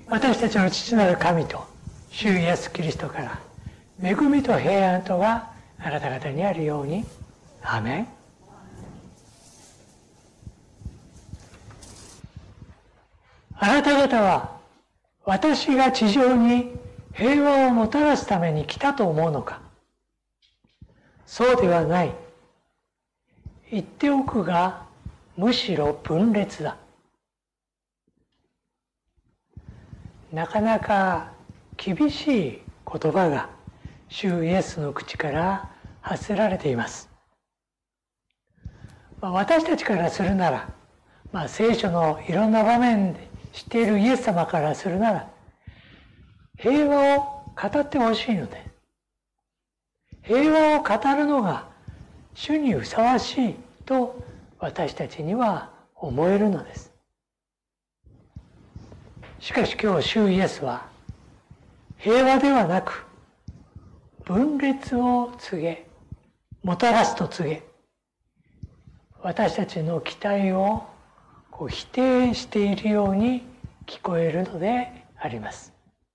私たちの父なる神と主イエスキリストから恵みと平安とがあなた方にあるように。アーメン。あなた方は私が地上に平和をもたらすために来たと思うのか。そうではない。言っておくが、むしろ分裂だ。なかなか厳しい言葉が主イエスの口から発せられています。私たちからするなら、聖書のいろんな場面で知っているイエス様からするなら、平和を語ってほしいので、平和を語るのが主にふさわしいと私たちには思えるのです。しかし今日主イエスは平和ではなく分裂を告げ、もたらすと告げ、私たちの期待を否定しているように聞こえるのであります。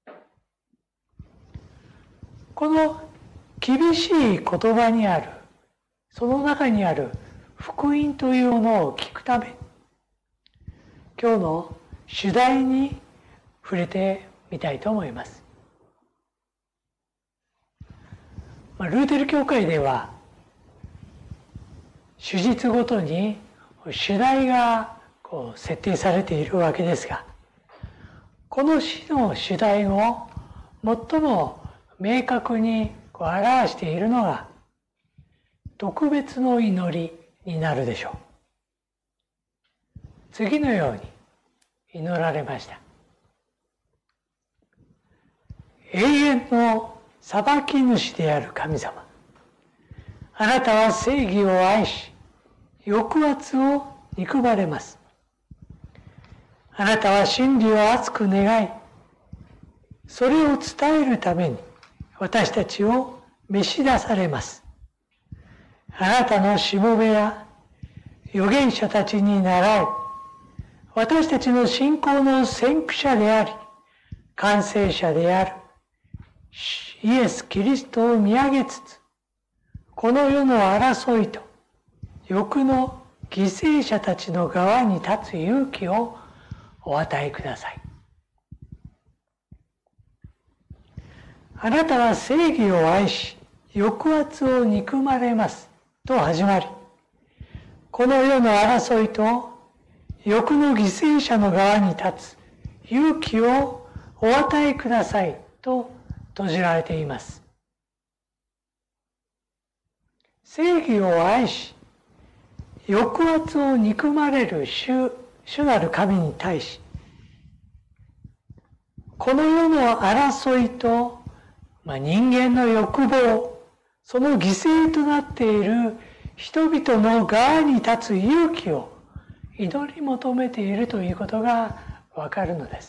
この厳しい言葉にある、その中にある福音というものを聞くため、今日の主題に触れてみたいと思います。ルーテル教会では主日ごとに主題が設定されているわけですが、この日の主題を最も明確に表しているのが特別の祈りになるでしょう。次のように祈られました。永遠の裁き主である神様、あなたは正義を愛し、抑圧を憎まれます。あなたは真理を熱く願い、それを伝えるために私たちを召し出されます。あなたのしもべや預言者たちに倣い、私たちの信仰の先駆者であり、完成者であるイエス・キリストを見上げつつ、この世の争いと欲の犠牲者たちの側に立つ勇気をお与えください。あなたは正義を愛し、抑圧を憎まれますと始まり、この世の争いと欲の犠牲者の側に立つ勇気をお与えくださいと閉じられています。正義を愛し、抑圧を憎まれる主なる神に対し、この世の争いと、人間の欲望、その犠牲となっている人々の側に立つ勇気を祈り求めているということがわかるのです。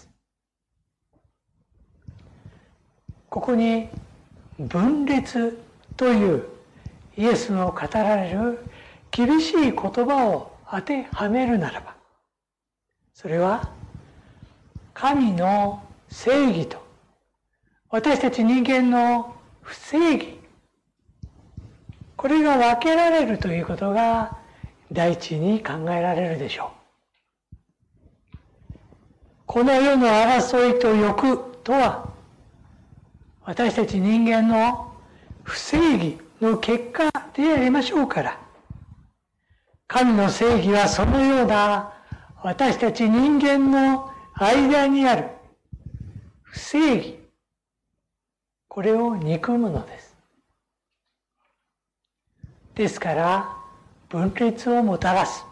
ここに分裂というイエスの語られる厳しい言葉を当てはめるならば、それは神の正義と私たち人間の不正義、これが分けられるということが第一に考えられるでしょう。この世の争いと欲とは、私たち人間の不正義の結果でありましょうから、神の正義はそのような私たち人間の間にある不正義、これを憎むのです。ですから分裂をもたらす。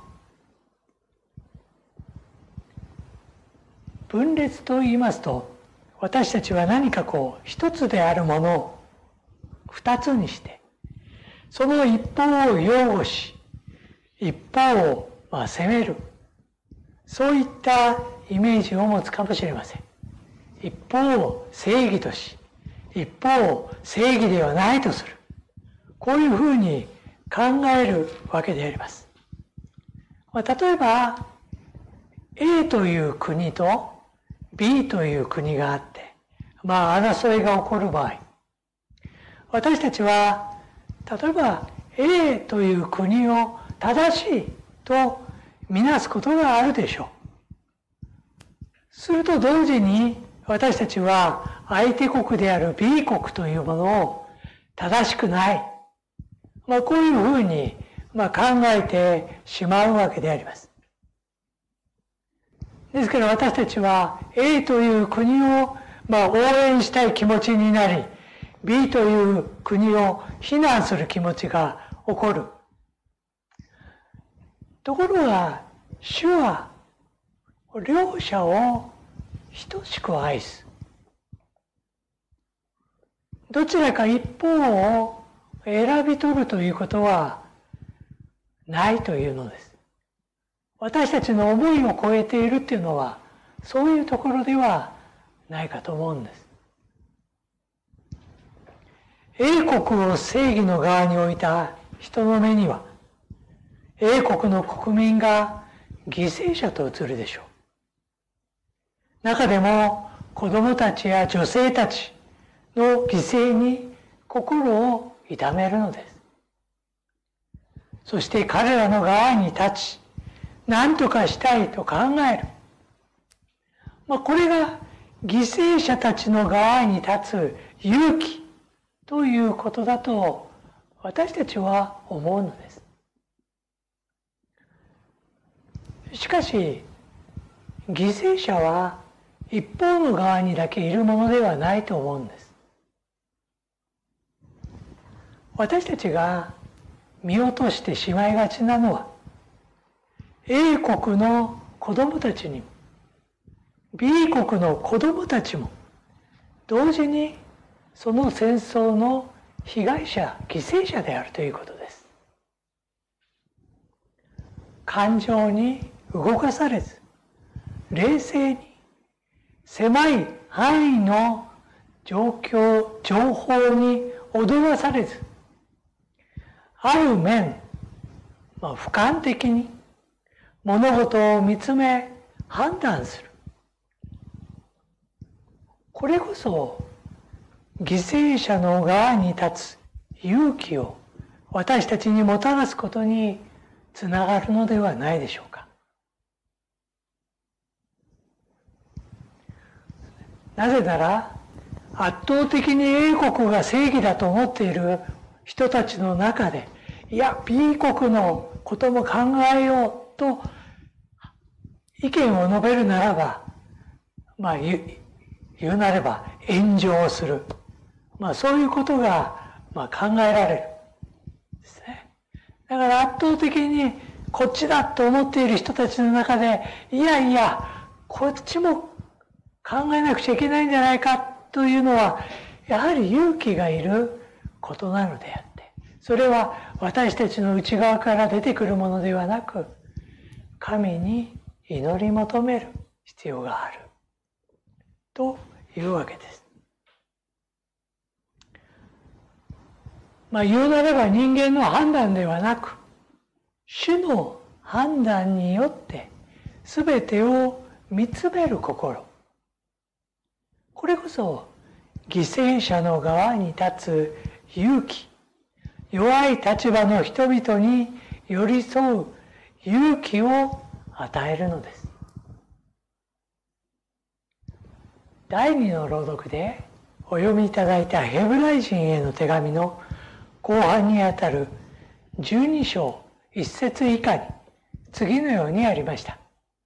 分裂と言いますと、私たちは何か一つであるものを二つにして、その一方を擁護し、一方を責める、そういったイメージを持つかもしれません。一方を正義とし、一方を正義ではないとする、こういうふうに考えるわけであります。例えば A という国と B という国があって、争いが起こる場合、私たちは例えば A という国を正しいとみなすことがあるでしょう。すると同時に私たちは相手国である B 国というものを正しくない。こういうふうに考えてしまうわけであります。ですから私たちは A という国を応援したい気持ちになり、B という国を非難する気持ちが起こる。ところが、主は両者を等しく愛す。どちらか一方を選び取るということはないというのです。私たちの思いを超えているっていうのは、そういうところではないかと思うんです。英国を正義の側に置いた人の目には、英国の国民が犠牲者と映るでしょう。中でも子供たちや女性たちの犠牲に心を痛めるのです。そして彼らの側に立ち、何とかしたいと考える。これが犠牲者たちの側に立つ勇気ということだと私たちは思うのです。しかし、犠牲者は一方の側にだけいるものではないと思うんです。私たちが見落としてしまいがちなのは、A 国の子供たちにも B 国の子供たちも同時にその戦争の被害者、犠牲者であるということです。感情に動かされず、冷静に狭い範囲の状況、情報に踊らされず、ある面、俯瞰的に物事を見つめ判断する。これこそ犠牲者の側に立つ勇気を私たちにもたらすことにつながるのではないでしょうか。なぜなら圧倒的に A 国が正義だと思っている人たちの中で、いや B 国のことも考えようと意見を述べるならば、言うなれば炎上する、そういうことが考えられるですね。だから圧倒的にこっちだと思っている人たちの中で、いやいやこっちも考えなくちゃいけないんじゃないかというのは、やはり勇気がいることなのであって、それは私たちの内側から出てくるものではなく、神に祈り求める必要があるというわけです。言うなれば人間の判断ではなく、主の判断によって全てを見つめる心、これこそ犠牲者の側に立つ勇気、弱い立場の人々に寄り添う勇気を与えるのです。第2の朗読でお読みいただいたヘブライ人への手紙の後半にあたる12章1節以下に次のようにありました。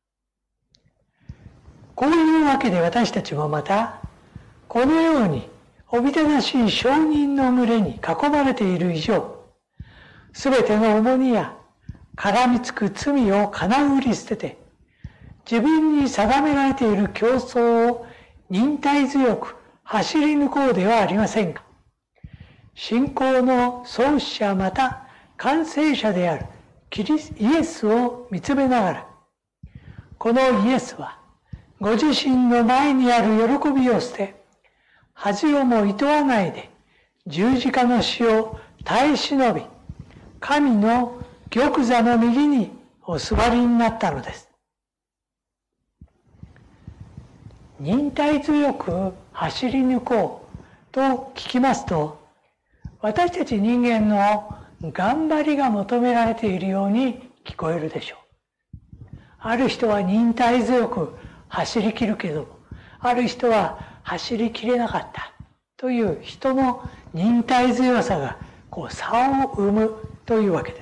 こういうわけで私たちもまたこのようにおびただしい証人の群れに囲まれている以上、すべての重荷や絡みつく罪をかなうり捨てて、自分に定められている競争を忍耐強く走り抜こうではありませんか。信仰の創始者また完成者であるイエスを見つめながら、このイエスはご自身の前にある喜びを捨て、恥をも厭わないで十字架の死を耐え忍び、神の玉座の右にお座りになったのです。 忍耐強く走り抜こうと聞きますと、私たち人間の頑張りが求められているように聞こえるでしょう。ある人は忍耐強く走り切るけども、ある人は走りきれなかったという人の忍耐強さが差を生むというわけです。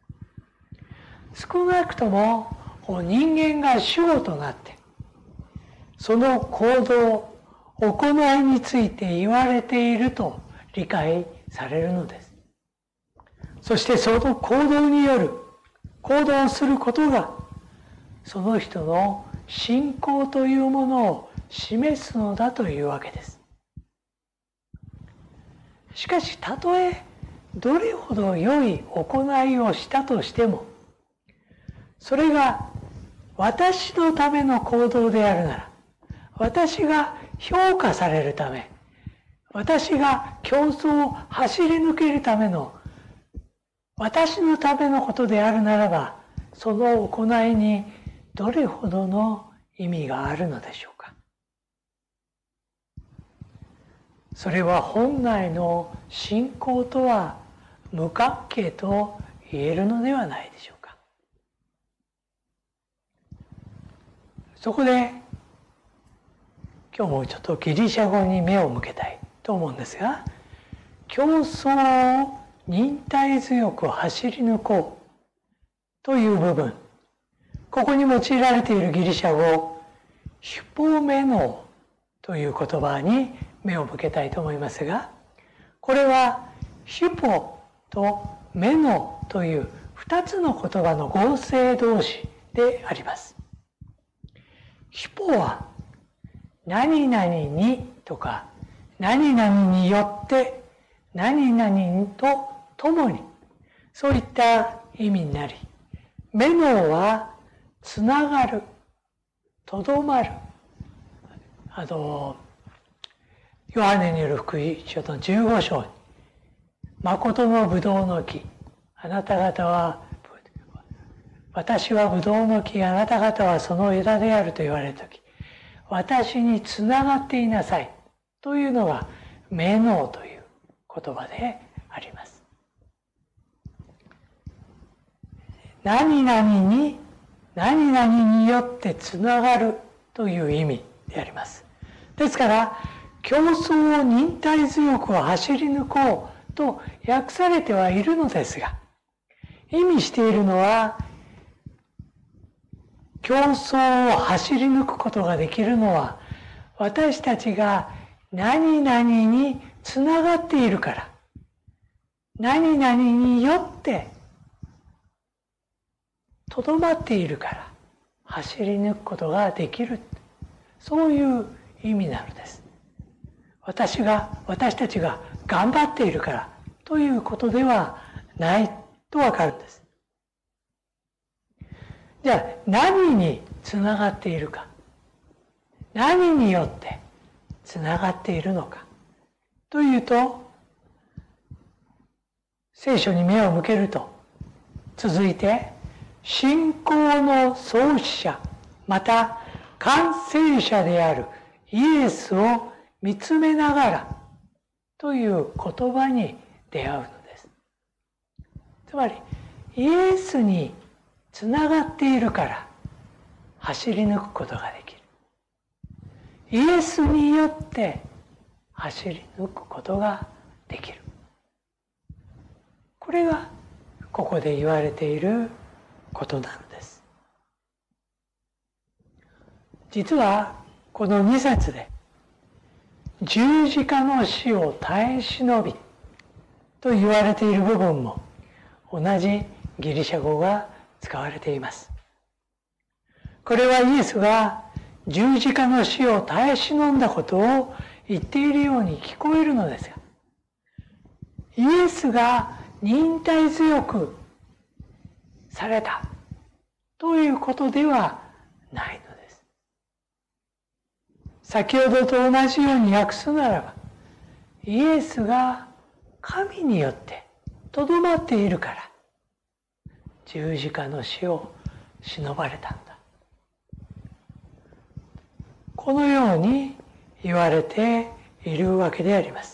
少なくとも人間が主語となって、その行動、行いについて言われていると理解されるのです。そしてその行動による、行動することが、その人の信仰というものを示すのだというわけです。しかし、たとえどれほど良い行いをしたとしても、それが私のための行動であるなら、私が評価されるため、私が競争を走り抜けるための、私のためのことであるならば、その行いにどれほどの意味があるのでしょうか。それは本来の信仰とは無関係と言えるのではないでしょうか。そこで今日もちょっとギリシャ語に目を向けたいと思うんですが、競争を忍耐強く走り抜こうという部分、ここに用いられているギリシャ語、ヒュポメノという言葉に目を向けたいと思いますが、これはヒュポとメノという2つの言葉の合成動詞であります。ヒュポは何々にとか何々によって何々と共に、そういった意味になり、メノはつながる、とどまる。ヨハネによる福音書の15章に、誠のブドウの木、あなた方は、私はブドウの木、あなた方はその枝であると言われるとき、私につながっていなさいというのがメノという言葉であります。何々に何々によってつながるという意味であります。ですから競争を忍耐強く走り抜こうと訳されてはいるのですが、意味しているのは、競争を走り抜くことができるのは、私たちが何々につながっているから、何々によってとどまっているから走り抜くことができる、そういう意味なのです。私たちが頑張っているからということではないとわかるんです。じゃあ何につながっているか、何によってつながっているのかというと、聖書に目を向けると続いて、信仰の創始者また完成者であるイエスを見つめながらという言葉に出会うのです。つまりイエスにつながっているから走り抜くことができる。イエスによって走り抜くことができる。これがここで言われていることなのです。実はこの2節で十字架の死を耐え忍びと言われている部分も同じギリシャ語が使われています。これはイエスが十字架の死を耐え忍んだことを言っているように聞こえるのですが、イエスが忍耐強くされたということではないのです。先ほどと同じように訳すならば、イエスが神によってとどまっているから十字架の死を忍ばれたんだ。 このように言われているわけであります。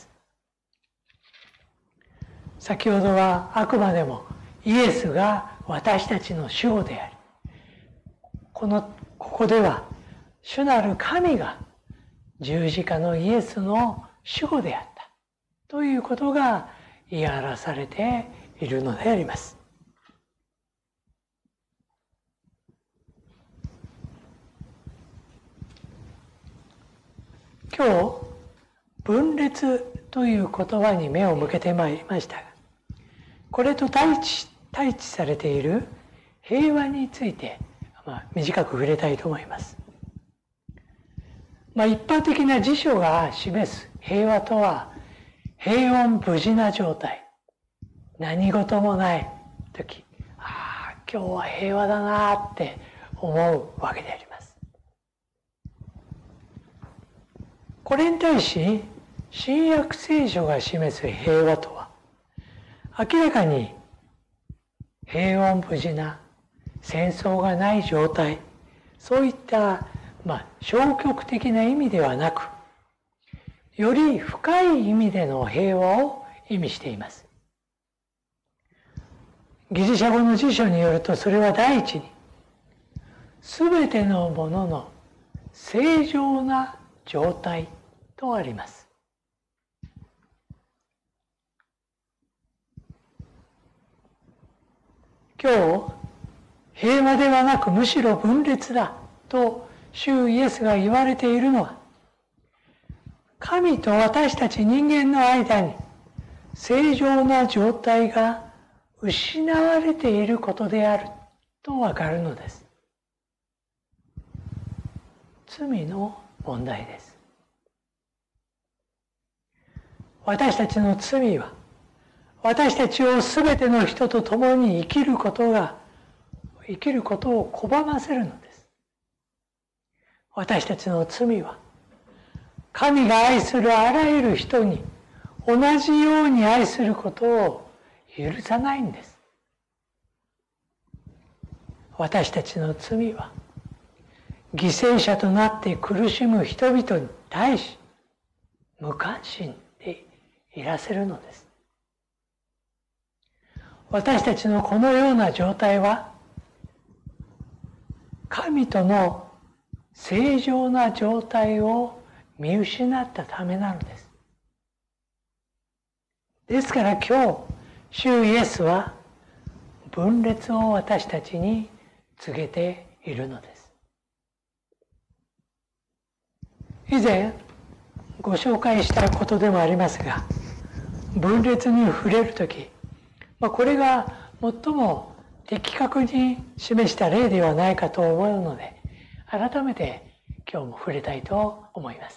先ほどはあくまでもイエスが私たちの主語であり、ここでは主なる神が十字架のイエスの主語であったということが言い表されているのであります。今日分裂という言葉に目を向けてまいりましたが、これと対峙されている平和について、短く触れたいと思います。一般的な辞書が示す平和とは、平穏無事な状態、何事もない時、今日は平和だなって思うわけであります。これに対し新約聖書が示す平和とは、明らかに平穏無事な戦争がない状態、そういった消極的な意味ではなく、より深い意味での平和を意味しています。ギリシャ語の辞書によると、それは第一にすべてのものの正常な状態とあります。今日平和ではなくむしろ分裂だと主イエスが言われているのは、神と私たち人間の間に正常な状態が失われていることであるとわかるのです。罪の問題です。私たちの罪は、私たちをすべての人と共に生きることを拒ませるのです。私たちの罪は、神が愛するあらゆる人に同じように愛することを許さないんです。私たちの罪は、犠牲者となって苦しむ人々に対し無関心でいらせるのです。私たちのこのような状態は、神との正常な状態を見失ったためなのです。ですから今日、主イエスは分裂を私たちに告げているのです。以前ご紹介したことでもありますが、分裂に触れるとき、これが最も的確に示した例ではないかと思うので、改めて今日も触れたいと思います。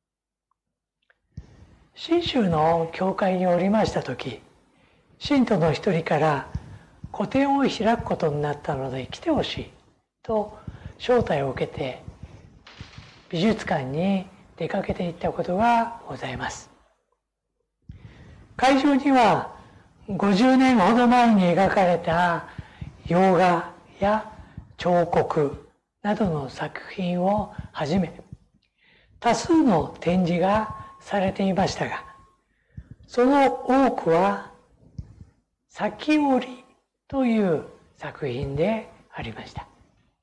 信州の教会におりましたとき、信徒の一人から個展を開くことになったので来てほしいと招待を受けて美術館に出かけていったことがございます。会場には50年ほど前に描かれた洋画や彫刻などの作品をはじめ、多数の展示がされていましたが、その多くは裂き織りという作品でありました。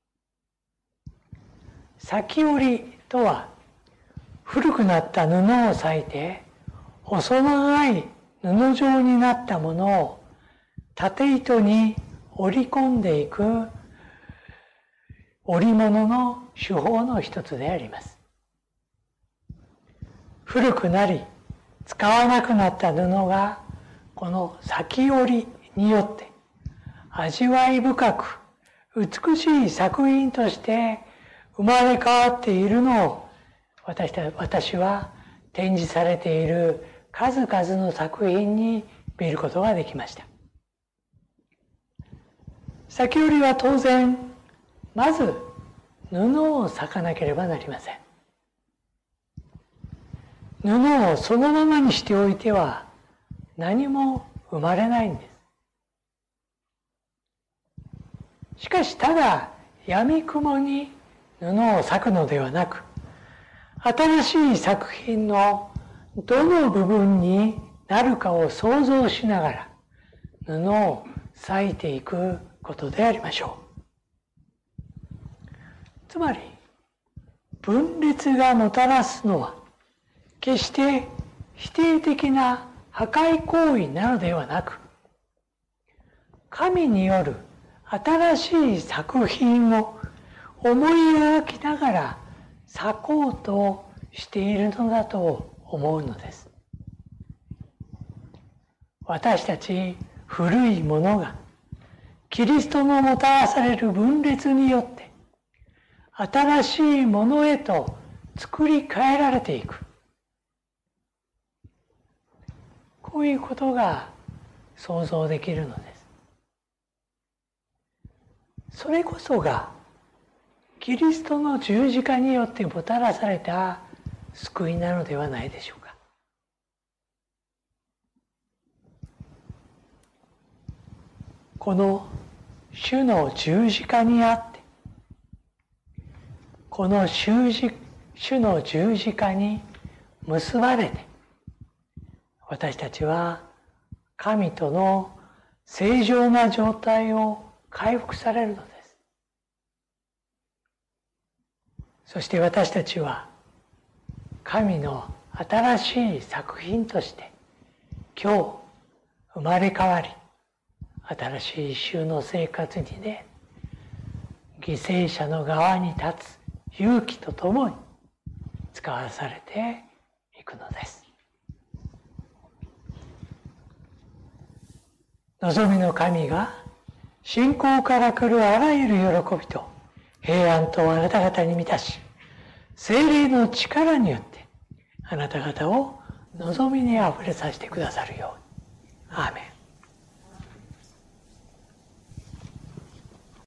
裂き織りとは、古くなった布を裂いて細長い布状になったものを縦糸に織り込んでいく織物の手法の一つであります。古くなり使わなくなった布がこの裂き織りによって味わい深く美しい作品として生まれ変わっているのを私は展示されている数々の作品に見ることができました。裂き織りは当然まず布を裂かなければなりません。布をそのままにしておいては何も生まれないんです。しかし、ただ闇雲に布を裂くのではなく、 新しい作品のどの部分になるかを想像しながら布を裂いていくことでありましょう。つまり分裂がもたらすのは決して否定的な破壊行為なのではなく、神による新しい作品を思い描きながら裂こうとしているのだと思うのです。私たち古いものがキリストのもたらされる分裂によって新しいものへと作り変えられていく。こういうことが想像できるのです。それこそがキリストの十字架によってもたらされた救いなのではないでしょうか。この主の十字架にあって、この主の十字架に結ばれて、私たちは神との正常な状態を回復されるのです。そして私たちは神の新しい作品として今日生まれ変わり、新しい衆の生活にね、犠牲者の側に立つ勇気とともに使わされていくのです。望みの神が信仰から来るあらゆる喜びと平安とあなた方に満たし、聖霊の力によってあなた方を望みにあふれさせてくださるように。アーメン。